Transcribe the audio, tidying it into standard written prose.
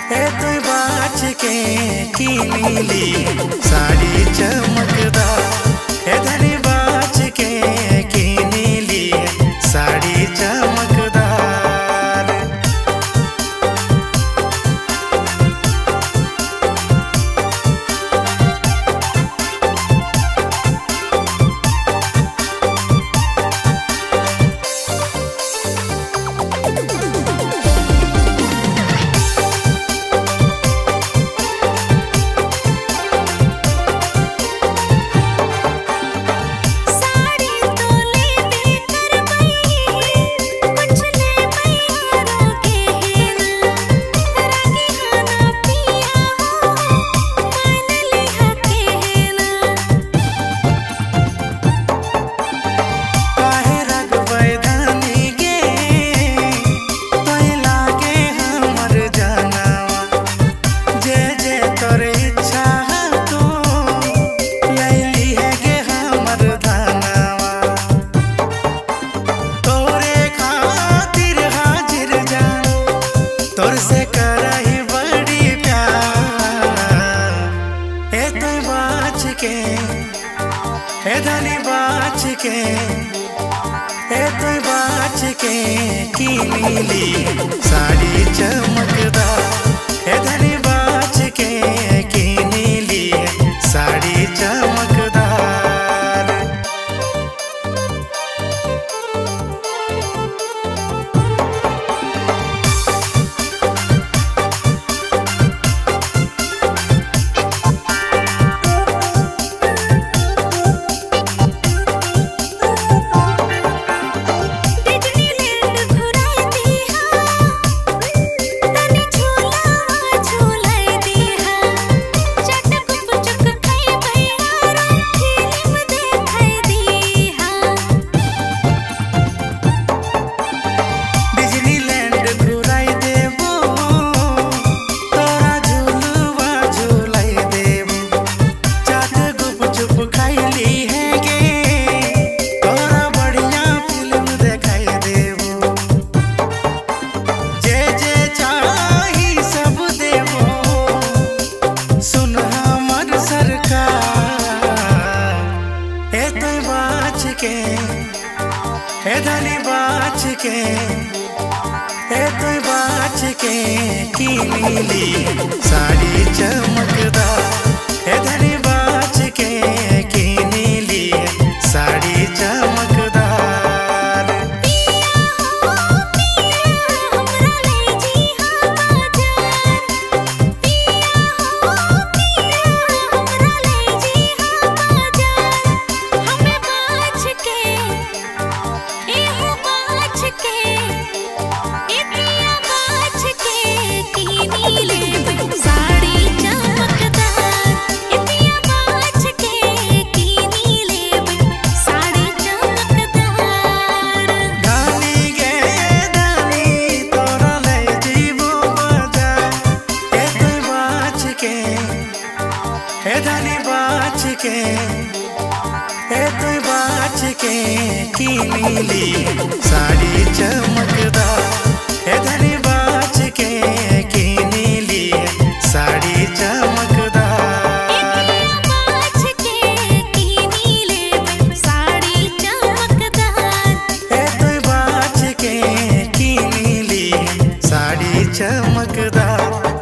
ए तू बाच के की नीली साड़ी चमकदार, ए धनी बाच के की नीली साड़ी चमकदार। तोर से करही बड़ी प्यार, ए तू बाच के, ए धनी बाच के, ए तू बाच के की नीली साड़ी चमकदार, ए धनी बाच के की नीली साड़ी चमकदार। ए धनी बाच के, ए तू बाच के की नीली साड़ी चमकदार, ए धनी बाच के की नीली साड़ी चमकदार। ए धनी बाच के, ए तू बाच के की नीली साड़ी चमकदार, ए धनी बाच के की नीली साड़ी चमकदार। बाच के की नीली साड़ी चमकदार, ए तू बाच के की नीली साड़ी चमकदार।